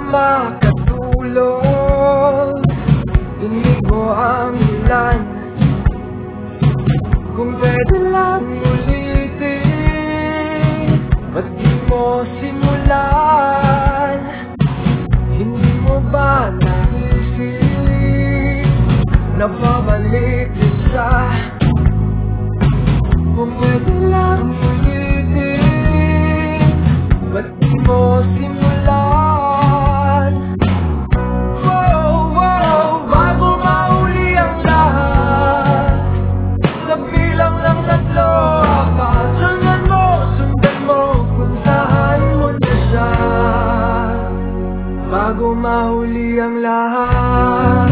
makatulog, dinig mo ang ulan. Kung pwede lang ulitin, ba't di mo simulan? Hindi mo ba naisip na babalik isa? Kung pwede lang ulitin, ba't di mo simulan? Bago mahuli ang lahat, sa bilang ng tatlo, sundan mo, puntahan mo na siya. Bago mahuli ang lahat.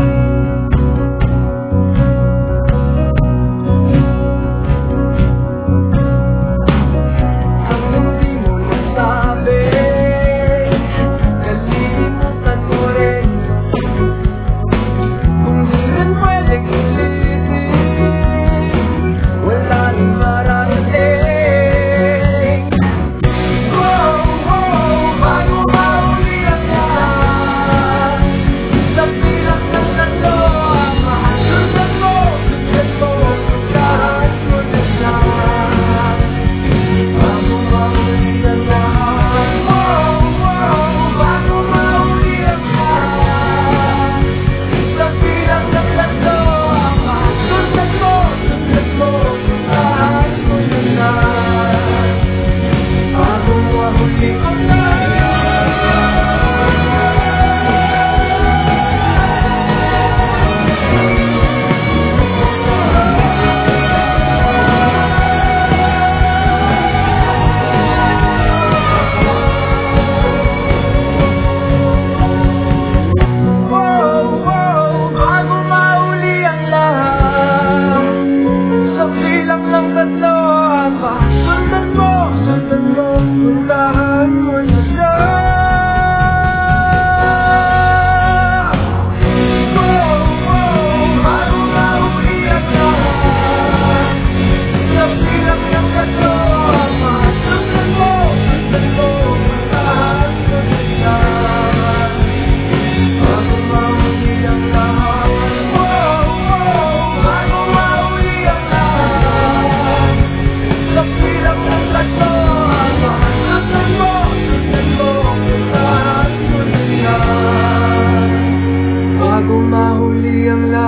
Bago mahuli ang lahat.